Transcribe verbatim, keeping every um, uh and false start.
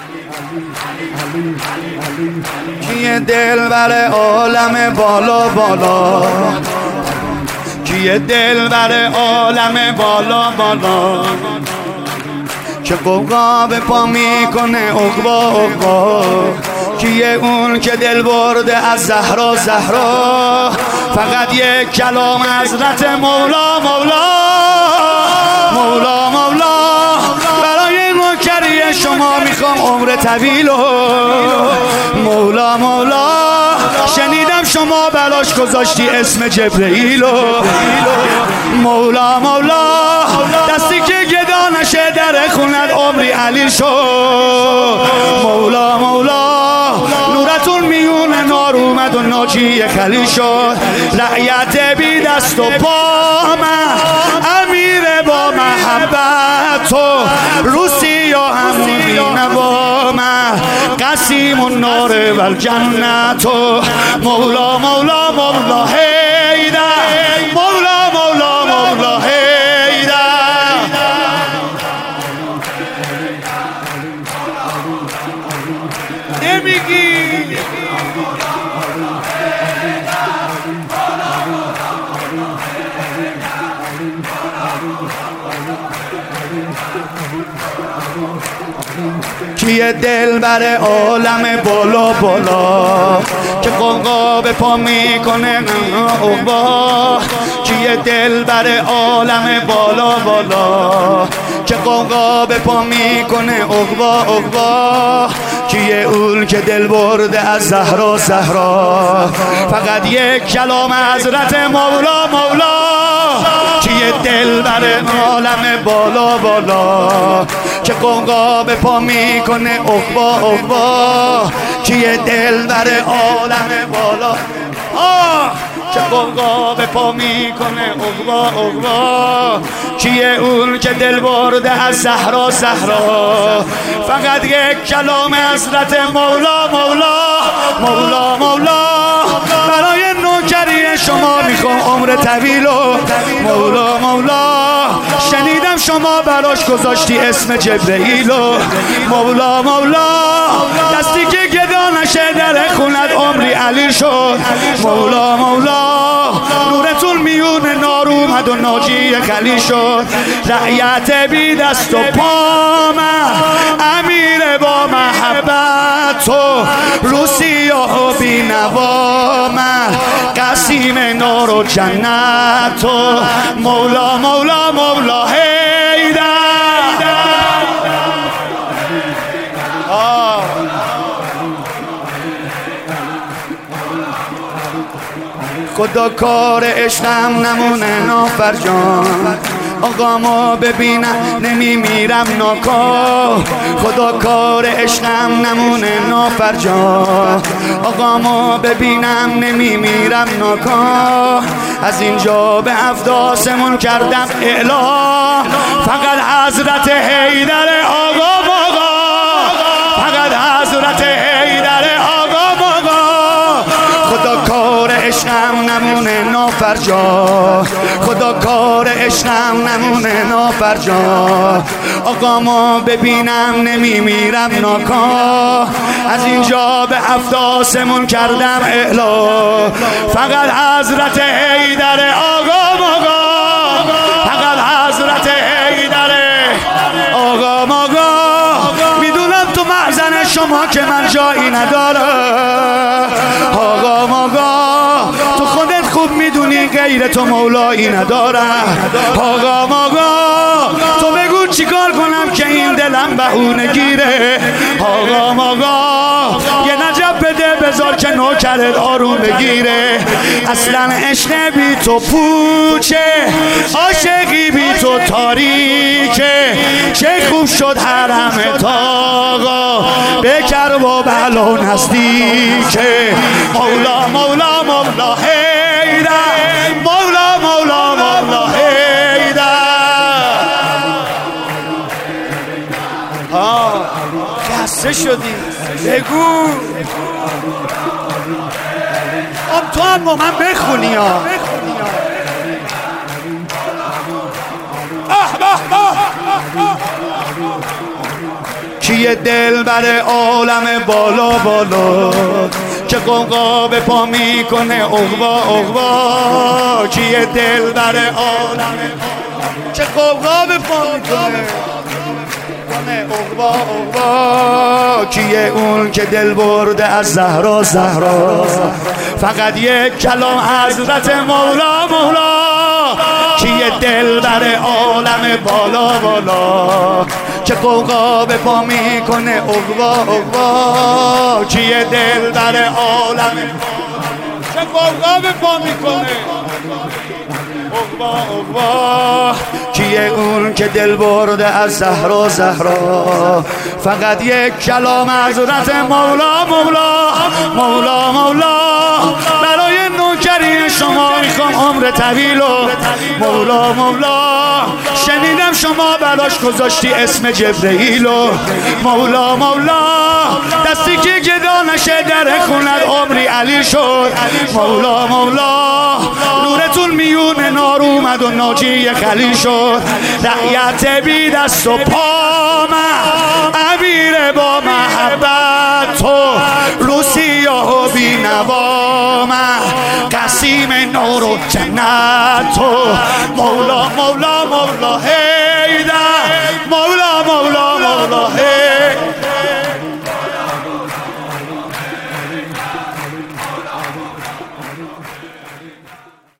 کیه دلبر عالم بالا بالا، کیه دلبر عالم بالا بالا، که قوقا به پا میکنه عقبا عقبا. کیه اون که دل برده از زهرا زهرا، فقط یک کلام حضرت مولا مولا مولا مولا. برای نوکری شما میخوام عمر طویل و مولا مولا. شنیدم شما بلاش گذاشتی اسم جبرئیل و مولا مولا. دستی که گدا نشه در خونت عمری علیل شد مولا مولا. نورتون میون نار اومد و ناجی خلیل شد. رعیت بی دست و پا من امیر با محبت و روسی یا همونی نوا من قسیم و نار و الجنت و مولا مولا مولا هیدر مولا مولا مولا هیدر. نمیگی کیه دلبر عالم بالا بالا، که قوقا به پا میکنه عقبا. کیه دلبر عالم بالا بالا، که قوقا به پا میکنه عقبا عقبا. کیه اون که دل برده از زهرا زهرا، فقط یک کلام حضرت مولا مولا. کیه دلبر عالم بالا بالا، که قوقا به پا میکنه عقبا عقبا. کیه دلبر عالم بالا آه، که قوقا به پا میکنه عقبا عقبا. کیه اون که دل برده از زهرا زهرا، فقط یک کلام حضرت مولا مولا مولا مولا. برای نوکری شما میخوام عمر طویل و مولا مولا. شنیدم شما براش گذاشتی اسم جبرئیل و مولا مولا. دستی که گدا نشه در خونت عمری علیل شد مولا مولا. نورتون میون نار اومد و ناجی خلیل شد. رعیت بی دست و پا من امیر با محبت و روسی و بی نوا من قسیم نار و جنت و مولا مولا مولا هیدر. خدا کار عشقم نمونه نافرجان، آقا ما ببینم نمیمیرم ناکا. خدا کار عشقم نمونه نافرجان، آقا ما ببینم نمیمیرم ناکا. از اینجا به افداسمون کردم اعلام، فقط حضرت حیدر آقا آقا، فقط حضرت حیدر آقا آقا. خدا کار عشقم نمونه نافرجا، خدا کار عشقم نمونه نافرجا. آقا ما ببینم نمیمیرم ناکا. از اینجا به افداسمون کردم اعلا، فقط حضرت حیدر آقا آقا، فقط حضرت حیدر آقا آقا. میدونم تو محزن شما که من جایی ندارم آقا آقا. تو خودت خوب میدونی غیر تو مولایی ندارم آقا آقا. تو بگو چیکار کنم که این دلم بهونه گیره آقا آقا. یه نجب بده بذار که نوکرت آروم بگیره. اصلا عشق بی تو پوچه، عاشقی بی تو تاریکه. چه خوب شد حرمت آقا، به کرب و بلا نزدیکه. مولا مولا مولا حیدر، مولا مولا مولا حیدر. آه خسته شدی بگو ام تو هم با من بخونی ها. کیه دل بر عالم بالا بالا که قوقا به پا میکنه اغوا اغوا کیه دل بر عالم که قوقا به پا میکنه اغوا اغوا کیه اون که دل برده از زهرا زهرا فقط یک کلام حضرت مولا مولا کیه دل بر عالم بالا بالا که قوقا به پا میکنه اغوا اغوا کیه دل بر عالم که قوقا به پا میکنه اغوا اغوا کیه اون که دل برده از زهرا زهرا فقط یک کلام حضرت مولا مولا مولا مولا برای نوکری شما میخوام عمر طویل و مولا مولا شنیدم شما براش گذاشتی اسم جبرئیل و مولا مولا دستی که گدا نشه در خونت عمری علی شد مولا مولا نورتون میون نار اومد و ناجی خلی شد رعیت بی دست و پا عبیر با محبت تو رو سیاه و بی نوا قسیم نور و جنت تو مولا مولا